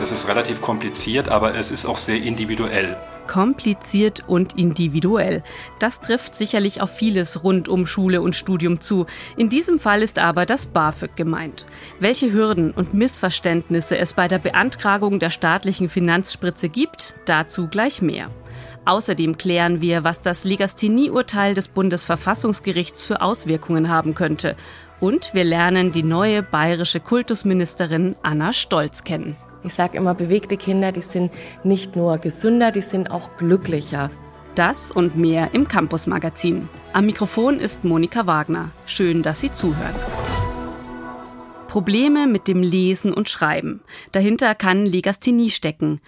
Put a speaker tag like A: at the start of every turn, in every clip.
A: Das ist relativ kompliziert, aber es ist auch sehr individuell.
B: Kompliziert und individuell. Das trifft sicherlich auf vieles rund um Schule und Studium zu. In diesem Fall ist aber das BAföG gemeint. Welche Hürden und Missverständnisse es bei der Beantragung der staatlichen Finanzspritze gibt, dazu gleich mehr. Außerdem klären wir, was das Legasthenie-Urteil des Bundesverfassungsgerichts für Auswirkungen haben könnte. Und wir lernen die neue bayerische Kultusministerin Anna Stolz kennen.
C: Ich sage immer, bewegte Kinder, die sind nicht nur gesünder, die sind auch glücklicher.
B: Das und mehr im Campus-Magazin. Am Mikrofon ist Monika Wagner. Schön, dass Sie zuhören. Probleme mit dem Lesen und Schreiben. Dahinter kann Legasthenie stecken.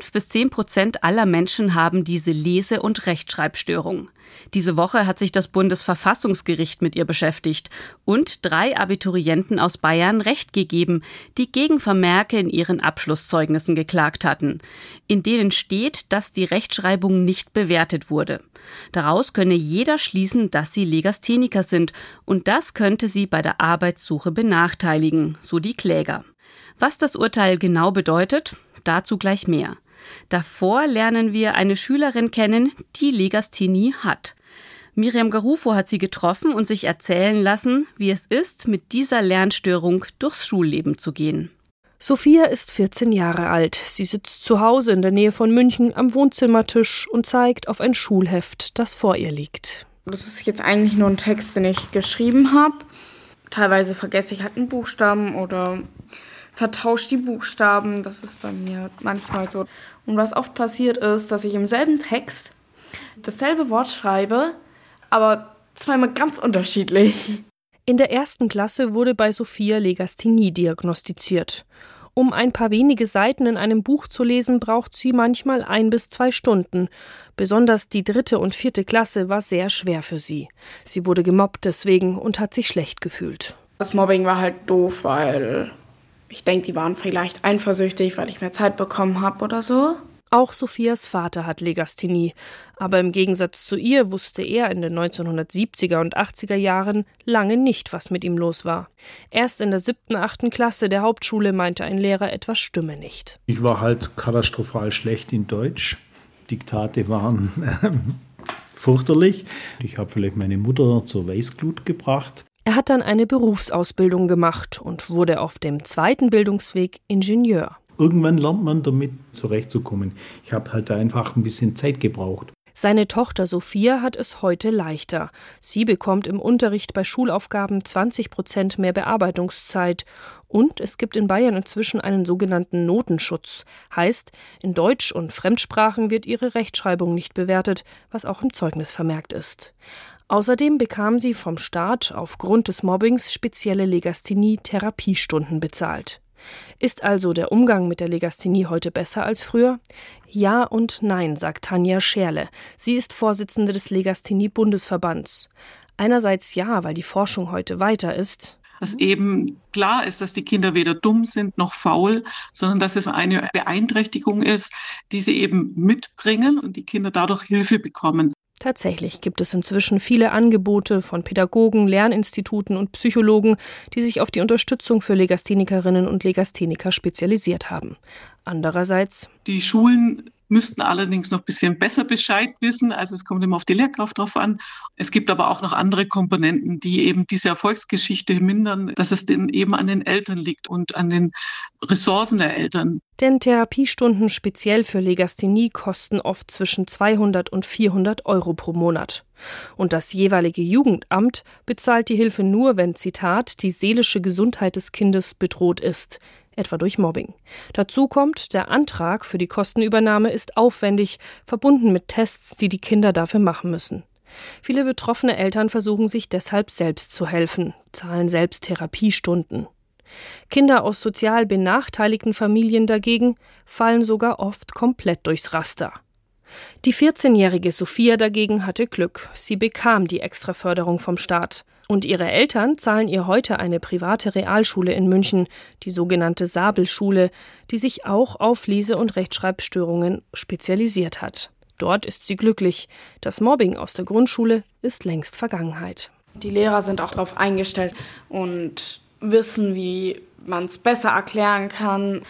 B: 5-10% aller Menschen haben diese Lese- und Rechtschreibstörung. Diese Woche hat sich das Bundesverfassungsgericht mit ihr beschäftigt und 3 Abiturienten aus Bayern Recht gegeben, die gegen Vermerke in ihren Abschlusszeugnissen geklagt hatten, in denen steht, dass die Rechtschreibung nicht bewertet wurde. Daraus könne jeder schließen, dass sie Legastheniker sind und das könnte sie bei der Arbeitssuche benachteiligen, so die Kläger. Was das Urteil genau bedeutet, dazu gleich mehr. Davor lernen wir eine Schülerin kennen, die Legasthenie hat. Miriam Garufo hat sie getroffen und sich erzählen lassen, wie es ist, mit dieser Lernstörung durchs Schulleben zu gehen.
D: Sophia ist 14 Jahre alt. Sie sitzt zu Hause in der Nähe von München am Wohnzimmertisch und zeigt auf ein Schulheft, das vor ihr liegt.
E: Das ist jetzt eigentlich nur ein Text, den ich geschrieben habe. Teilweise vergesse ich halt einen Buchstaben oder vertausche die Buchstaben. Das ist bei mir manchmal so. Und was oft passiert ist, dass ich im selben Text dasselbe Wort schreibe, aber zweimal ganz unterschiedlich.
D: In der 1. Klasse wurde bei Sophia Legasthenie diagnostiziert. Um ein paar wenige Seiten in einem Buch zu lesen, braucht sie manchmal 1 bis 2 Stunden. Besonders die 3. und 4. Klasse war sehr schwer für sie. Sie wurde gemobbt deswegen und hat sich schlecht gefühlt.
E: Das Mobbing war halt doof, weil ich denke, die waren vielleicht eifersüchtig, weil ich mehr Zeit bekommen habe oder so.
D: Auch Sophias Vater hat Legasthenie. Aber im Gegensatz zu ihr wusste er in den 1970er und 80er Jahren lange nicht, was mit ihm los war. Erst in der 7., 8. Klasse der Hauptschule meinte ein Lehrer, etwas stimme nicht.
F: Ich war halt katastrophal schlecht in Deutsch. Diktate waren fürchterlich. Ich habe vielleicht meine Mutter zur Weißglut gebracht.
D: Er hat dann eine Berufsausbildung gemacht und wurde auf dem 2. Bildungsweg Ingenieur.
F: Irgendwann lernt man damit zurechtzukommen. Ich habe halt einfach ein bisschen Zeit gebraucht.
D: Seine Tochter Sophia hat es heute leichter. Sie bekommt im Unterricht bei Schulaufgaben 20% mehr Bearbeitungszeit. Und es gibt in Bayern inzwischen einen sogenannten Notenschutz. Heißt, in Deutsch und Fremdsprachen wird ihre Rechtschreibung nicht bewertet, was auch im Zeugnis vermerkt ist. Außerdem bekam sie vom Staat aufgrund des Mobbings spezielle Legasthenie-Therapiestunden bezahlt. Ist also der Umgang mit der Legasthenie heute besser als früher? Ja und nein, sagt Tanja Scherle. Sie ist Vorsitzende des Legasthenie-Bundesverbands. Einerseits ja, weil die Forschung heute weiter ist.
G: Dass eben klar ist, dass die Kinder weder dumm sind noch faul, sondern dass es eine Beeinträchtigung ist, die sie eben mitbringen und die Kinder dadurch Hilfe bekommen.
D: Tatsächlich gibt es inzwischen viele Angebote von Pädagogen, Lerninstituten und Psychologen, die sich auf die Unterstützung für Legasthenikerinnen und Legastheniker spezialisiert haben. Andererseits:
G: Die Schulen müssten allerdings noch ein bisschen besser Bescheid wissen. Also es kommt immer auf die Lehrkraft drauf an. Es gibt aber auch noch andere Komponenten, die eben diese Erfolgsgeschichte mindern, dass es denn eben an den Eltern liegt und an den Ressourcen der Eltern.
D: Denn Therapiestunden speziell für Legasthenie kosten oft zwischen 200 und 400 Euro pro Monat. Und das jeweilige Jugendamt bezahlt die Hilfe nur, wenn, Zitat, die seelische Gesundheit des Kindes bedroht ist, etwa durch Mobbing. Dazu kommt, der Antrag für die Kostenübernahme ist aufwendig, verbunden mit Tests, die die Kinder dafür machen müssen. Viele betroffene Eltern versuchen sich deshalb selbst zu helfen, zahlen selbst Therapiestunden. Kinder aus sozial benachteiligten Familien dagegen fallen sogar oft komplett durchs Raster. Die 14-jährige Sophia dagegen hatte Glück. Sie bekam die Extraförderung vom Staat. Und ihre Eltern zahlen ihr heute eine private Realschule in München, die sogenannte Sabelschule, die sich auch auf Lese- und Rechtschreibstörungen spezialisiert hat. Dort ist sie glücklich. Das Mobbing aus der Grundschule ist längst Vergangenheit.
E: Die Lehrer sind auch darauf eingestellt und wissen, wie man es besser erklären kann.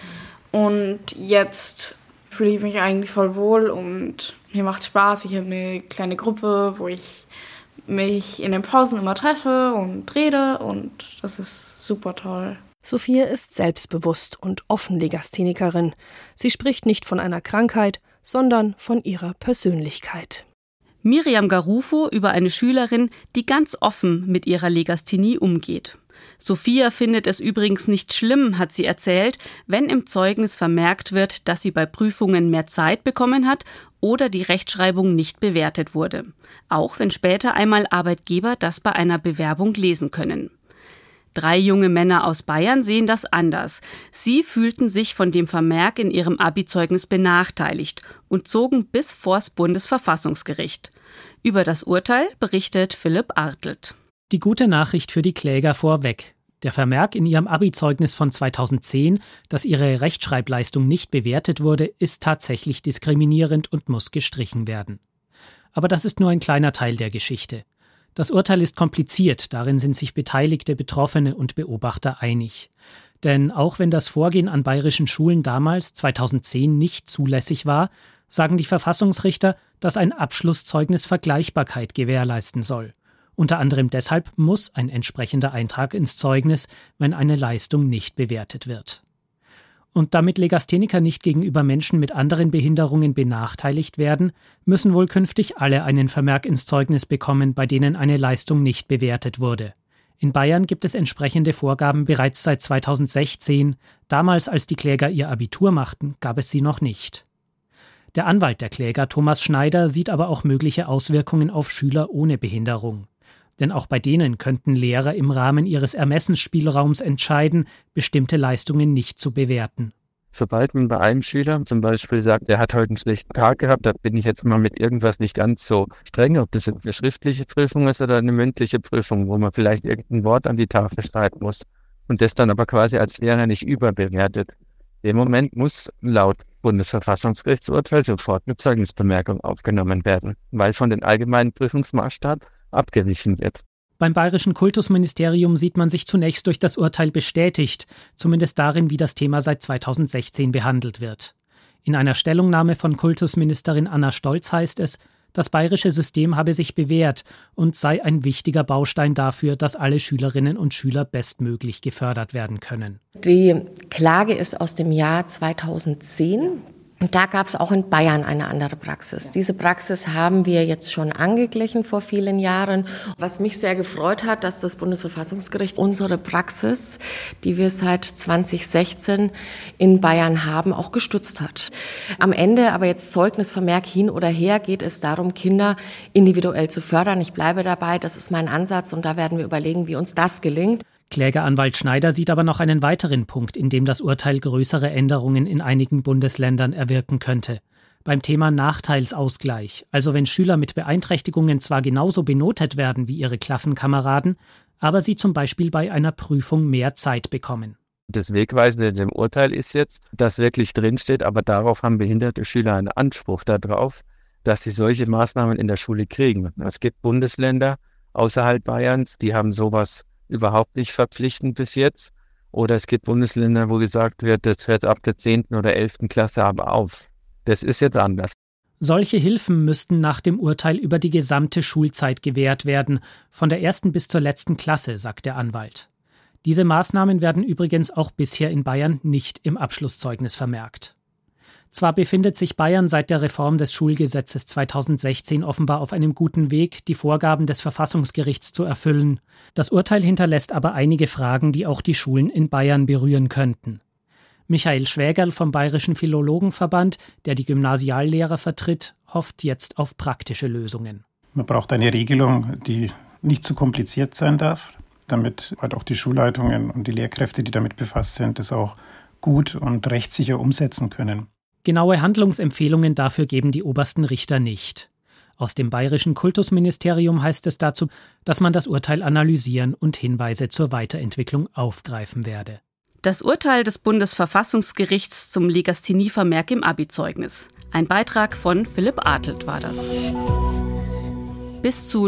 E: Und jetzt fühle ich mich eigentlich voll wohl und mir macht Spaß. Ich habe eine kleine Gruppe, wo ich mich in den Pausen immer treffe und rede und das ist super toll.
D: Sophia ist selbstbewusst und offen Legasthenikerin. Sie spricht nicht von einer Krankheit, sondern von ihrer Persönlichkeit.
B: Miriam Garufo über eine Schülerin, die ganz offen mit ihrer Legasthenie umgeht. Sophia findet es übrigens nicht schlimm, hat sie erzählt, wenn im Zeugnis vermerkt wird, dass sie bei Prüfungen mehr Zeit bekommen hat oder die Rechtschreibung nicht bewertet wurde. Auch wenn später einmal Arbeitgeber das bei einer Bewerbung lesen können. 3 junge Männer aus Bayern sehen das anders. Sie fühlten sich von dem Vermerk in ihrem Abi-Zeugnis benachteiligt und zogen bis vors Bundesverfassungsgericht. Über das Urteil berichtet Philipp Artelt.
H: Die gute Nachricht für die Kläger vorweg. Der Vermerk in ihrem Abi-Zeugnis von 2010, dass ihre Rechtschreibleistung nicht bewertet wurde, ist tatsächlich diskriminierend und muss gestrichen werden. Aber das ist nur ein kleiner Teil der Geschichte. Das Urteil ist kompliziert, darin sind sich Beteiligte, Betroffene und Beobachter einig. Denn auch wenn das Vorgehen an bayerischen Schulen damals, 2010, nicht zulässig war, sagen die Verfassungsrichter, dass ein Abschlusszeugnis Vergleichbarkeit gewährleisten soll. Unter anderem deshalb muss ein entsprechender Eintrag ins Zeugnis, wenn eine Leistung nicht bewertet wird. Und damit Legastheniker nicht gegenüber Menschen mit anderen Behinderungen benachteiligt werden, müssen wohl künftig alle einen Vermerk ins Zeugnis bekommen, bei denen eine Leistung nicht bewertet wurde. In Bayern gibt es entsprechende Vorgaben bereits seit 2016. Damals, als die Kläger ihr Abitur machten, gab es sie noch nicht. Der Anwalt der Kläger, Thomas Schneider, sieht aber auch mögliche Auswirkungen auf Schüler ohne Behinderung. Denn auch bei denen könnten Lehrer im Rahmen ihres Ermessensspielraums entscheiden, bestimmte Leistungen nicht zu bewerten.
I: Sobald man bei einem Schüler zum Beispiel sagt, er hat heute einen schlechten Tag gehabt, da bin ich jetzt mal mit irgendwas nicht ganz so streng, ob das jetzt eine schriftliche Prüfung ist oder eine mündliche Prüfung, wo man vielleicht irgendein Wort an die Tafel schreiben muss und das dann aber quasi als Lehrer nicht überbewertet. In dem Moment muss laut Bundesverfassungsgerichtsurteil sofort eine Zeugnisbemerkung aufgenommen werden, weil von den allgemeinen Prüfungsmaßstab abgewichen wird.
H: Beim Bayerischen Kultusministerium sieht man sich zunächst durch das Urteil bestätigt, zumindest darin, wie das Thema seit 2016 behandelt wird. In einer Stellungnahme von Kultusministerin Anna Stolz heißt es, das bayerische System habe sich bewährt und sei ein wichtiger Baustein dafür, dass alle Schülerinnen und Schüler bestmöglich gefördert werden können.
C: Die Klage ist aus dem Jahr 2010. Und da gab es auch in Bayern eine andere Praxis. Diese Praxis haben wir jetzt schon angeglichen vor vielen Jahren. Was mich sehr gefreut hat, dass das Bundesverfassungsgericht unsere Praxis, die wir seit 2016 in Bayern haben, auch gestützt hat. Am Ende aber jetzt Zeugnisvermerk hin oder her geht es darum, Kinder individuell zu fördern. Ich bleibe dabei, das ist mein Ansatz und da werden wir überlegen, wie uns das gelingt.
H: Klägeranwalt Schneider sieht aber noch einen weiteren Punkt, in dem das Urteil größere Änderungen in einigen Bundesländern erwirken könnte. Beim Thema Nachteilsausgleich, also wenn Schüler mit Beeinträchtigungen zwar genauso benotet werden wie ihre Klassenkameraden, aber sie zum Beispiel bei einer Prüfung mehr Zeit bekommen.
I: Das Wegweisende in dem Urteil ist jetzt, dass wirklich drinsteht, aber darauf haben behinderte Schüler einen Anspruch darauf, dass sie solche Maßnahmen in der Schule kriegen. Es gibt Bundesländer außerhalb Bayerns, die haben sowas überhaupt nicht verpflichtend bis jetzt. Oder es gibt Bundesländer, wo gesagt wird, das hört ab der 10. oder 11. Klasse aber auf. Das ist jetzt anders.
H: Solche Hilfen müssten nach dem Urteil über die gesamte Schulzeit gewährt werden, von der 1. bis zur letzten Klasse, sagt der Anwalt. Diese Maßnahmen werden übrigens auch bisher in Bayern nicht im Abschlusszeugnis vermerkt. Zwar befindet sich Bayern seit der Reform des Schulgesetzes 2016 offenbar auf einem guten Weg, die Vorgaben des Verfassungsgerichts zu erfüllen. Das Urteil hinterlässt aber einige Fragen, die auch die Schulen in Bayern berühren könnten. Michael Schwägerl vom Bayerischen Philologenverband, der die Gymnasiallehrer vertritt, hofft jetzt auf praktische Lösungen.
J: Man braucht eine Regelung, die nicht zu kompliziert sein darf, damit halt auch die Schulleitungen und die Lehrkräfte, die damit befasst sind, das auch gut und rechtssicher umsetzen können.
H: Genaue Handlungsempfehlungen dafür geben die obersten Richter nicht. Aus dem Bayerischen Kultusministerium heißt es dazu, dass man das Urteil analysieren und Hinweise zur Weiterentwicklung aufgreifen werde.
B: Das Urteil des Bundesverfassungsgerichts zum Legasthenievermerk im Abi-Zeugnis. Ein Beitrag von Philipp Artelt war das. Bis zu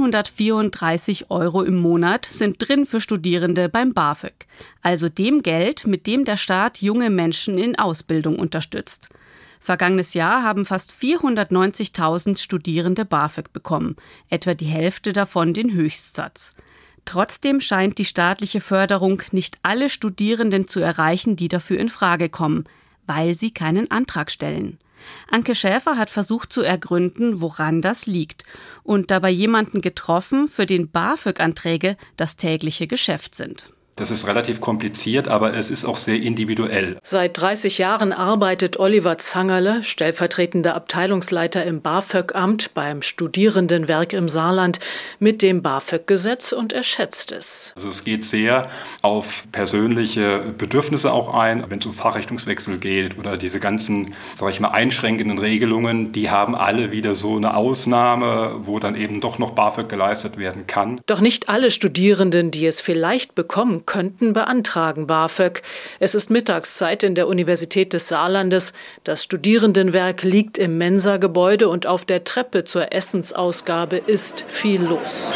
B: 934 € im Monat sind drin für Studierende beim BAföG, also dem Geld, mit dem der Staat junge Menschen in Ausbildung unterstützt. Vergangenes Jahr haben fast 490.000 Studierende BAföG bekommen, etwa die Hälfte davon den Höchstsatz. Trotzdem scheint die staatliche Förderung nicht alle Studierenden zu erreichen, die dafür in Frage kommen, weil sie keinen Antrag stellen. Anke Schäfer hat versucht zu ergründen, woran das liegt und dabei jemanden getroffen, für den BAföG-Anträge das tägliche Geschäft sind.
A: Das ist relativ kompliziert, aber es ist auch sehr individuell.
K: Seit 30 Jahren arbeitet Oliver Zangerle, stellvertretender Abteilungsleiter im BAföG-Amt beim Studierendenwerk im Saarland, mit dem BAföG-Gesetz und er schätzt es.
A: Also es geht sehr auf persönliche Bedürfnisse auch ein, wenn es um Fachrichtungswechsel geht oder diese ganzen, einschränkenden Regelungen, die haben alle wieder so eine Ausnahme, wo dann eben doch noch BAföG geleistet werden kann.
K: Doch nicht alle Studierenden, die es vielleicht bekommen könnten, beantragen BAföG. Es ist Mittagszeit in der Universität des Saarlandes. Das Studierendenwerk liegt im Mensa-Gebäude und auf der Treppe zur Essensausgabe ist viel los.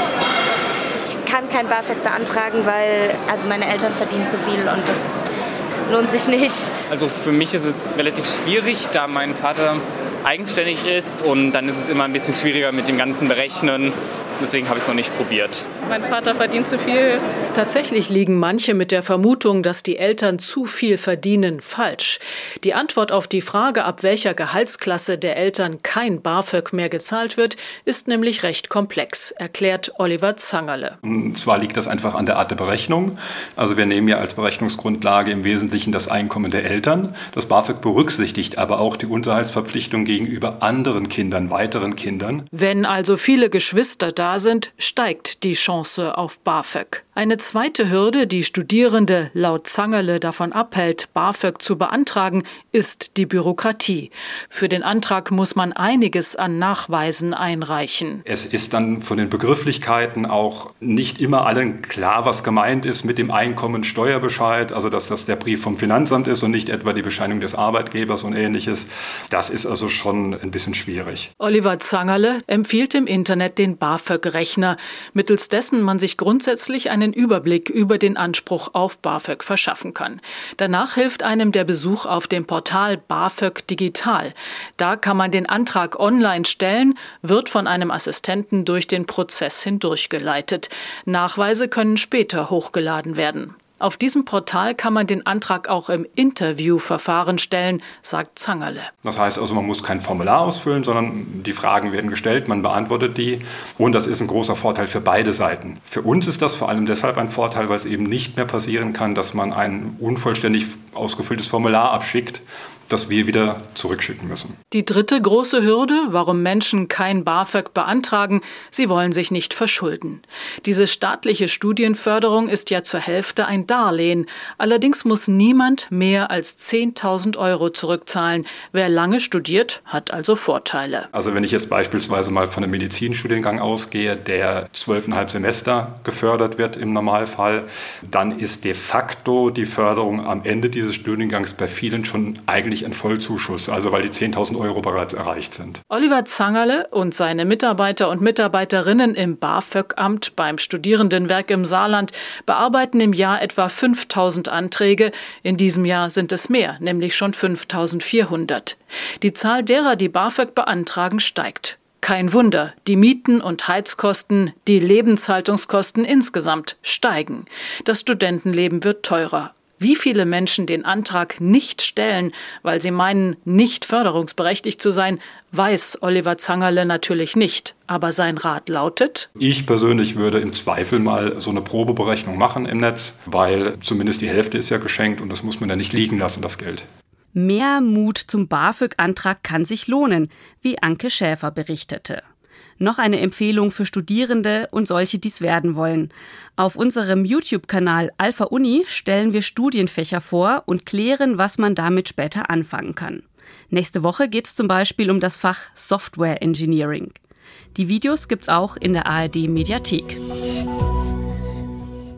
L: Ich kann kein BAföG beantragen, weil meine Eltern verdienen zu viel und das lohnt sich nicht.
M: Also für mich ist es relativ schwierig, da mein Vater eigenständig ist und dann ist es immer ein bisschen schwieriger mit dem ganzen Berechnen. Deswegen habe ich es noch nicht probiert.
N: Mein Vater verdient zu viel.
K: Tatsächlich liegen manche mit der Vermutung, dass die Eltern zu viel verdienen, falsch. Die Antwort auf die Frage, ab welcher Gehaltsklasse der Eltern kein BAföG mehr gezahlt wird, ist nämlich recht komplex, erklärt Oliver Zangerle.
A: Und zwar liegt das einfach an der Art der Berechnung. Also wir nehmen ja als Berechnungsgrundlage im Wesentlichen das Einkommen der Eltern. Das BAföG berücksichtigt aber auch die Unterhaltsverpflichtung gegenüber anderen Kindern, weiteren Kindern.
K: Wenn also viele Geschwister da sind, steigt die Chance auf BAföG. Eine zweite Hürde, die Studierende laut Zangerle davon abhält, BAföG zu beantragen, ist die Bürokratie. Für den Antrag muss man einiges an Nachweisen einreichen.
A: Es ist dann von den Begrifflichkeiten auch nicht immer allen klar, was gemeint ist mit dem Einkommensteuerbescheid, also dass das der Brief vom Finanzamt ist und nicht etwa die Bescheinigung des Arbeitgebers und Ähnliches. Das ist also schon ein bisschen schwierig.
K: Oliver Zangerle empfiehlt im Internet den BAföG-Rechner, mittels dessen man sich grundsätzlich einen Überblick über den Anspruch auf BAföG verschaffen kann. Danach hilft einem der Besuch auf dem Portal BAföG Digital. Da kann man den Antrag online stellen, wird von einem Assistenten durch den Prozess hindurchgeleitet. Nachweise können später hochgeladen werden. Auf diesem Portal kann man den Antrag auch im Interviewverfahren stellen, sagt Zangerle.
A: Das heißt also, man muss kein Formular ausfüllen, sondern die Fragen werden gestellt, man beantwortet die. Und das ist ein großer Vorteil für beide Seiten. Für uns ist das vor allem deshalb ein Vorteil, weil es eben nicht mehr passieren kann, dass man ein unvollständig ausgefülltes Formular abschickt, das wir wieder zurückschicken müssen.
K: Die dritte große Hürde, warum Menschen kein BAföG beantragen, sie wollen sich nicht verschulden. Diese staatliche Studienförderung ist ja zur Hälfte ein Darlehen. Allerdings muss niemand mehr als 10.000 € zurückzahlen. Wer lange studiert, hat also Vorteile.
A: Also wenn ich jetzt beispielsweise mal von einem Medizinstudiengang ausgehe, der 12,5 Semester gefördert wird im Normalfall, dann ist de facto die Förderung am Ende dieses Studiengangs bei vielen schon eigentlich ein Vollzuschuss, also weil die 10.000 € bereits erreicht sind.
K: Oliver Zangerle und seine Mitarbeiter und Mitarbeiterinnen im BAföG-Amt beim Studierendenwerk im Saarland bearbeiten im Jahr etwa 5.000 Anträge. In diesem Jahr sind es mehr, nämlich schon 5.400. Die Zahl derer, die BAföG beantragen, steigt. Kein Wunder, die Mieten und Heizkosten, die Lebenshaltungskosten insgesamt steigen. Das Studentenleben wird teurer. Wie viele Menschen den Antrag nicht stellen, weil sie meinen, nicht förderungsberechtigt zu sein, weiß Oliver Zangerle natürlich nicht. Aber sein Rat lautet:
A: Ich persönlich würde im Zweifel mal so eine Probeberechnung machen im Netz, weil zumindest die Hälfte ist ja geschenkt und das muss man ja nicht liegen lassen, das Geld.
B: Mehr Mut zum BAföG-Antrag kann sich lohnen, wie Anke Schäfer berichtete. Noch eine Empfehlung für Studierende und solche, die es werden wollen. Auf unserem YouTube-Kanal Alpha Uni stellen wir Studienfächer vor und klären, was man damit später anfangen kann. Nächste Woche geht es zum Beispiel um das Fach Software Engineering. Die Videos gibt's auch in der ARD-Mediathek.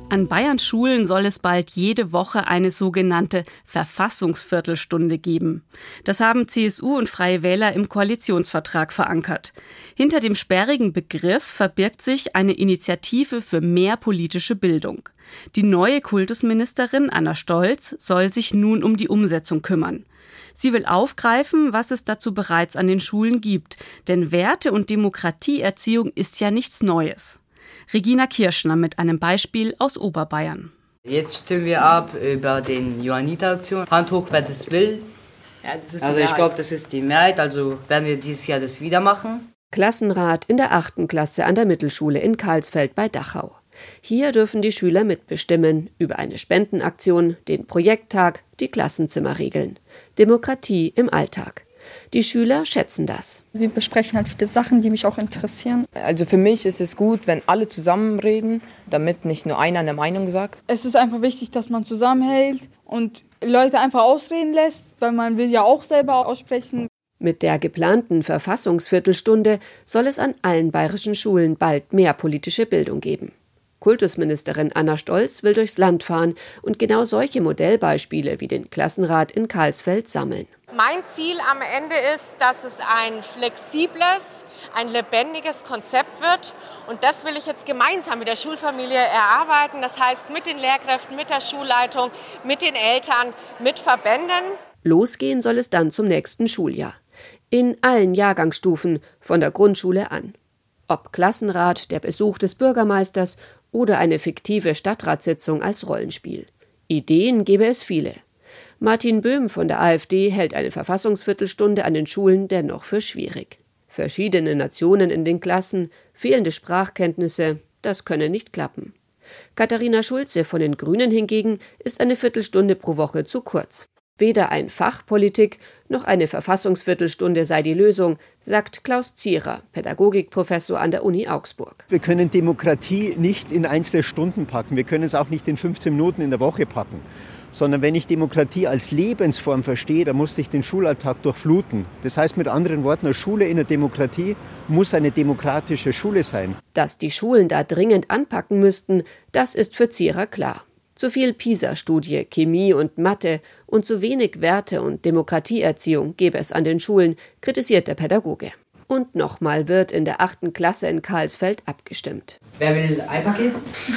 B: An Bayerns Schulen soll es bald jede Woche eine sogenannte Verfassungsviertelstunde geben. Das haben CSU und Freie Wähler im Koalitionsvertrag verankert. Hinter dem sperrigen Begriff verbirgt sich eine Initiative für mehr politische Bildung. Die neue Kultusministerin Anna Stolz soll sich nun um die Umsetzung kümmern. Sie will aufgreifen, was es dazu bereits an den Schulen gibt. Denn Werte- und Demokratieerziehung ist ja nichts Neues. Regina Kirschner mit einem Beispiel aus Oberbayern.
O: Jetzt stimmen wir ab über den Johanniter-Aktion. Hand hoch, wer das will. Ja, das ist also ich glaube, das ist die Mehrheit. Also werden wir dieses Jahr das wieder machen.
P: Klassenrat in der 8. Klasse an der Mittelschule in Karlsfeld bei Dachau. Hier dürfen die Schüler mitbestimmen über eine Spendenaktion, den Projekttag, die Klassenzimmerregeln. Demokratie im Alltag. Die Schüler schätzen das.
Q: Wir besprechen halt viele Sachen, die mich auch interessieren.
R: Also für mich ist es gut, wenn alle zusammen reden, damit nicht nur einer eine Meinung sagt.
E: Es ist einfach wichtig, dass man zusammenhält und Leute einfach ausreden lässt, weil man will ja auch selber aussprechen.
P: Mit der geplanten Verfassungsviertelstunde soll es an allen bayerischen Schulen bald mehr politische Bildung geben. Kultusministerin Anna Stolz will durchs Land fahren und genau solche Modellbeispiele wie den Klassenrat in Karlsfeld sammeln.
S: Mein Ziel am Ende ist, dass es ein flexibles, ein lebendiges Konzept wird. Und das will ich jetzt gemeinsam mit der Schulfamilie erarbeiten. Das heißt mit den Lehrkräften, mit der Schulleitung, mit den Eltern, mit Verbänden.
P: Losgehen soll es dann zum nächsten Schuljahr. In allen Jahrgangsstufen, von der Grundschule an. Ob Klassenrat, der Besuch des Bürgermeisters oder eine fiktive Stadtratssitzung als Rollenspiel. Ideen gäbe es viele. Martin Böhm von der AfD hält eine Verfassungsviertelstunde an den Schulen dennoch für schwierig. Verschiedene Nationen in den Klassen, fehlende Sprachkenntnisse, das könne nicht klappen. Katharina Schulze von den Grünen hingegen ist eine Viertelstunde pro Woche zu kurz. Weder ein Fach Politik noch eine Verfassungsviertelstunde sei die Lösung, sagt Klaus Zierer, Pädagogikprofessor an der Uni Augsburg.
T: Wir können Demokratie nicht in einzelne Stunden packen. Wir können es auch nicht in 15 Minuten in der Woche packen. Sondern wenn ich Demokratie als Lebensform verstehe, dann muss ich den Schulalltag durchfluten. Das heißt mit anderen Worten, eine Schule in der Demokratie muss eine demokratische Schule sein.
P: Dass die Schulen da dringend anpacken müssten, das ist für Zierer klar. Zu viel PISA-Studie, Chemie und Mathe und zu wenig Werte- und Demokratieerziehung gäbe es an den Schulen, kritisiert der Pädagoge. Und nochmal wird in der 8. Klasse in Karlsfeld abgestimmt.
O: Wer will ein Paket?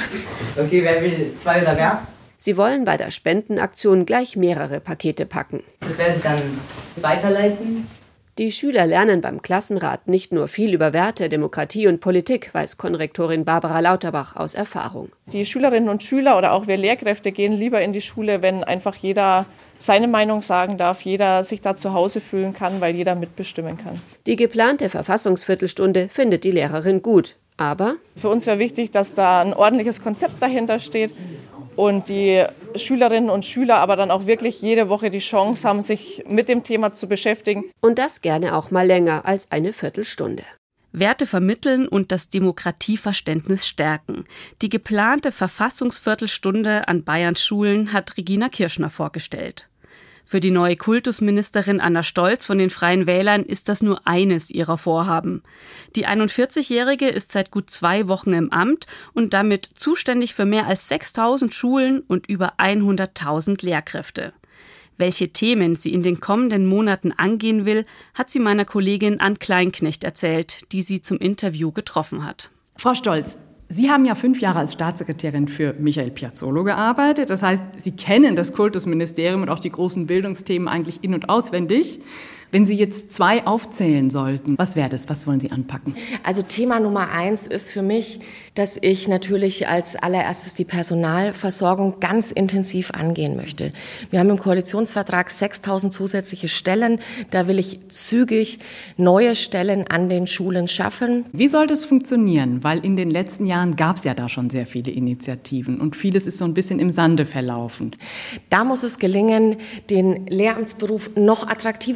O: Okay, wer will 2 oder mehr?
P: Sie wollen bei der Spendenaktion gleich mehrere Pakete packen.
O: Das werden Sie dann weiterleiten?
P: Die Schüler lernen beim Klassenrat nicht nur viel über Werte, Demokratie und Politik, weiß Konrektorin Barbara Lauterbach aus Erfahrung.
U: Die Schülerinnen und Schüler oder auch wir Lehrkräfte gehen lieber in die Schule, wenn einfach jeder seine Meinung sagen darf, jeder sich da zu Hause fühlen kann, weil jeder mitbestimmen kann.
P: Die geplante Verfassungsviertelstunde findet die Lehrerin gut, aber
U: für uns wäre wichtig, dass da ein ordentliches Konzept dahinter steht und die Schülerinnen und Schüler aber dann auch wirklich jede Woche die Chance haben, sich mit dem Thema zu beschäftigen.
P: Und das gerne auch mal länger als eine Viertelstunde.
B: Werte vermitteln und das Demokratieverständnis stärken. Die geplante Verfassungsviertelstunde an Bayerns Schulen hat Regina Kirschner vorgestellt. Für die neue Kultusministerin Anna Stolz von den Freien Wählern ist das nur eines ihrer Vorhaben. Die 41-Jährige ist seit gut 2 Wochen im Amt und damit zuständig für mehr als 6.000 Schulen und über 100.000 Lehrkräfte. Welche Themen sie in den kommenden Monaten angehen will, hat sie meiner Kollegin Ann Kleinknecht erzählt, die sie zum Interview getroffen hat.
V: Frau Stolz, Sie haben ja 5 Jahre als Staatssekretärin für Michael Piazzolo gearbeitet. Das heißt, Sie kennen das Kultusministerium und auch die großen Bildungsthemen eigentlich in- und auswendig. Wenn Sie jetzt 2 aufzählen sollten, was wäre das? Was wollen Sie anpacken?
C: Also Thema Nummer 1 ist für mich, dass ich natürlich als allererstes die Personalversorgung ganz intensiv angehen möchte. Wir haben im Koalitionsvertrag 6.000 zusätzliche Stellen. Da will ich zügig neue Stellen an den Schulen schaffen.
V: Wie soll das funktionieren? Weil in den letzten Jahren gab es ja da schon sehr viele Initiativen und vieles ist so ein bisschen im Sande verlaufen.
C: Da muss es gelingen, den Lehramtsberuf noch attraktiver zu gestalten.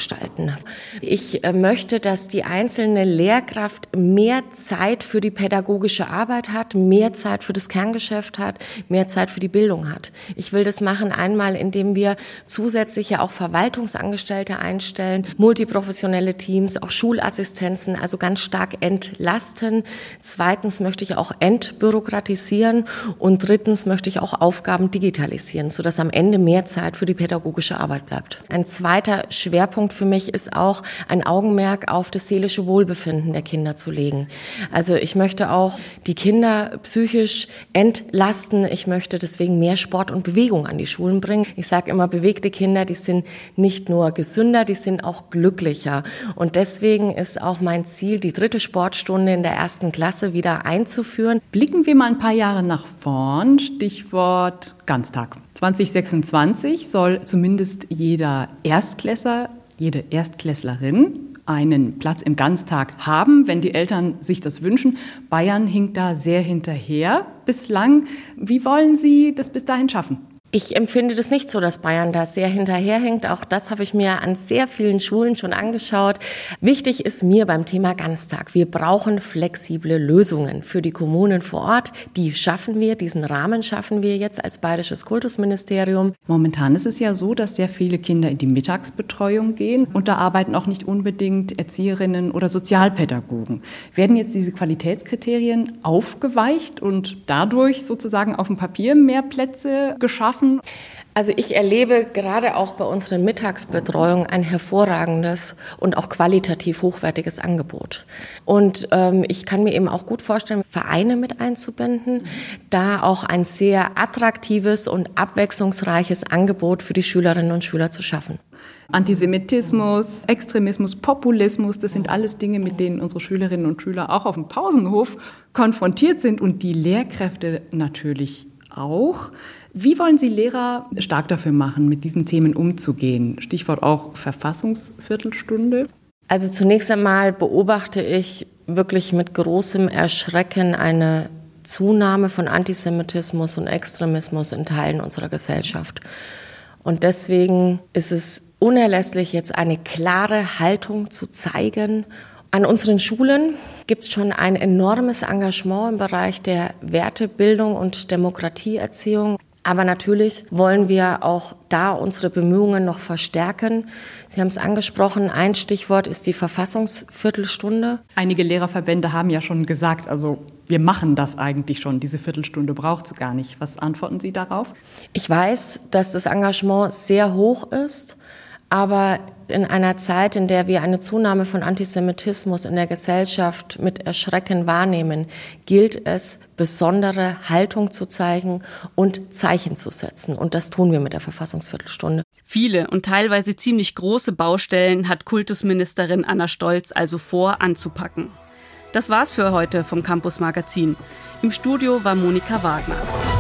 C: gestalten. Ich möchte, dass die einzelne Lehrkraft mehr Zeit für die pädagogische Arbeit hat, mehr Zeit für das Kerngeschäft hat, mehr Zeit für die Bildung hat. Ich will das machen einmal, indem wir zusätzlich ja auch Verwaltungsangestellte einstellen, multiprofessionelle Teams, auch Schulassistenzen, also ganz stark entlasten. Zweitens möchte ich auch entbürokratisieren und drittens möchte ich auch Aufgaben digitalisieren, sodass am Ende mehr Zeit für die pädagogische Arbeit bleibt. Ein zweiter Schwerpunkt für mich ist auch, ein Augenmerk auf das seelische Wohlbefinden der Kinder zu legen. Also ich möchte auch die Kinder psychisch entlasten. Ich möchte deswegen mehr Sport und Bewegung an die Schulen bringen. Ich sage immer, bewegte Kinder, die sind nicht nur gesünder, die sind auch glücklicher. Und deswegen ist auch mein Ziel, die 3. Sportstunde in der 1. Klasse wieder einzuführen.
V: Blicken wir mal ein paar Jahre nach vorn. Stichwort Ganztag. 2026 soll zumindest jeder Erstklässler, jede Erstklässlerin einen Platz im Ganztag haben, wenn die Eltern sich das wünschen. Bayern hinkt da sehr hinterher bislang. Wie wollen Sie das bis dahin schaffen?
C: Ich empfinde das nicht so, dass Bayern da sehr hinterherhängt. Auch das habe ich mir an sehr vielen Schulen schon angeschaut. Wichtig ist mir beim Thema Ganztag: Wir brauchen flexible Lösungen für die Kommunen vor Ort. Die schaffen wir, diesen Rahmen schaffen wir jetzt als Bayerisches Kultusministerium.
V: Momentan ist es ja so, dass sehr viele Kinder in die Mittagsbetreuung gehen und da arbeiten auch nicht unbedingt Erzieherinnen oder Sozialpädagogen. Werden jetzt diese Qualitätskriterien aufgeweicht und dadurch sozusagen auf dem Papier mehr Plätze geschaffen?
C: Also ich erlebe gerade auch bei unseren Mittagsbetreuungen ein hervorragendes und auch qualitativ hochwertiges Angebot. Und ich kann mir eben auch gut vorstellen, Vereine mit einzubinden, da auch ein sehr attraktives und abwechslungsreiches Angebot für die Schülerinnen und Schüler zu schaffen.
V: Antisemitismus, Extremismus, Populismus, das sind alles Dinge, mit denen unsere Schülerinnen und Schüler auch auf dem Pausenhof konfrontiert sind und die Lehrkräfte natürlich auch. Wie wollen Sie Lehrer stark dafür machen, mit diesen Themen umzugehen? Stichwort auch Verfassungsviertelstunde.
C: Also zunächst einmal beobachte ich wirklich mit großem Erschrecken eine Zunahme von Antisemitismus und Extremismus in Teilen unserer Gesellschaft. Und deswegen ist es unerlässlich, jetzt eine klare Haltung zu zeigen. An unseren Schulen gibt es schon ein enormes Engagement im Bereich der Wertebildung und Demokratieerziehung. Aber natürlich wollen wir auch da unsere Bemühungen noch verstärken. Sie haben es angesprochen, ein Stichwort ist die Verfassungsviertelstunde.
V: Einige Lehrerverbände haben ja schon gesagt, also wir machen das eigentlich schon, diese Viertelstunde braucht es gar nicht. Was antworten Sie darauf?
C: Ich weiß, dass das Engagement sehr hoch ist, aber in einer Zeit, in der wir eine Zunahme von Antisemitismus in der Gesellschaft mit Erschrecken wahrnehmen, gilt es, besondere Haltung zu zeigen und Zeichen zu setzen. Und das tun wir mit der Verfassungsviertelstunde.
B: Viele und teilweise ziemlich große Baustellen hat Kultusministerin Anna Stolz also vor, anzupacken. Das war's für heute vom Campus Magazin. Im Studio war Monika Wagner.